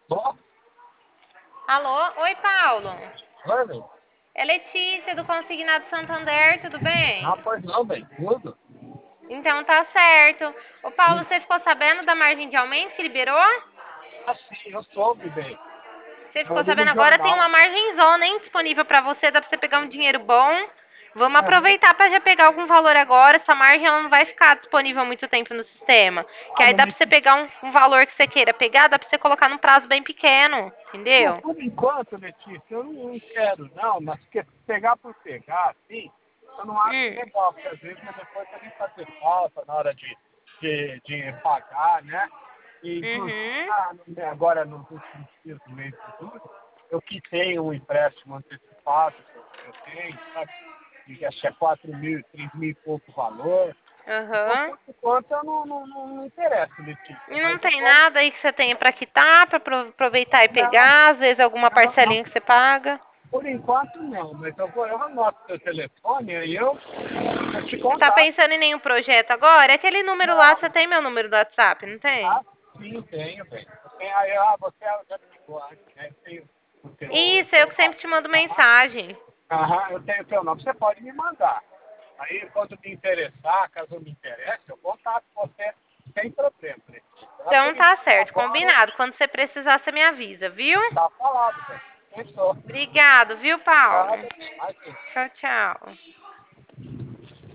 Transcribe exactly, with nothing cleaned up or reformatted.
Bom, Alô? Oi, Paulo. oi, velho. É Letícia do Consignado Santander, tudo bem? Ah, pois não, velho. Tudo. Então tá certo. Ô, Paulo, Hum. você ficou sabendo da margem de aumento que liberou? Ah, sim, eu soube, velho. Você Eu ficou li no sabendo agora tem uma jornal. margem zona, hein, disponível pra você, dá pra você pegar um dinheiro bom. Vamos Aham. aproveitar pra já pegar algum valor agora. Essa margem ela não vai ficar disponível há muito tempo no sistema. Que Ah, aí mas dá pra você nesse... pegar um, um valor que você queira pegar, dá pra você colocar num prazo bem pequeno, Não, entendeu? por enquanto, Letícia, eu não, não quero, não. Mas que pegar por pegar, assim, eu não acho Hum. legal. Porque às vezes mas depois também fazer falta na hora de, de, de pagar, né? E, inclusive, Uhum. ah, no- agora nos últimos dias do mês de julho, eu quitei um empréstimo antecipado que eu, que eu tenho, sabe? E acho que é quatro mil, três mil e pouco valor. Então, Aham. por enquanto, eu não, não, não, não interessa, Letícia. E não Mas eu tem posso. nada aí que você tenha para quitar, para aproveitar e Não, pegar, às vezes alguma não, não. parcelinha que você paga. Por enquanto, não. Mas eu, vou, eu anoto seu telefone e eu, eu te Você tá contato. pensando em nenhum projeto agora? É aquele número lá, você Não. tem meu número do WhatsApp, não tem? Ah, sim, tenho, velho. Eu tenho, aí, ah, você já me ligou antes, né? Eu tenho o teu, o Isso, eu teu que sempre nome. te mando Aham, mensagem. aham, eu tenho o teu nome. Você pode me mandar. Aí, quando me interessar, caso eu me interesse, eu contato você sem problema, Letícia. Ah, Então por tá enquanto, certo, agora, combinado. Quando você precisar, você me avisa, viu? tá falado, velho. Fechou. Obrigado, viu, Paulo? Nada. Imagina. Tchau, tchau.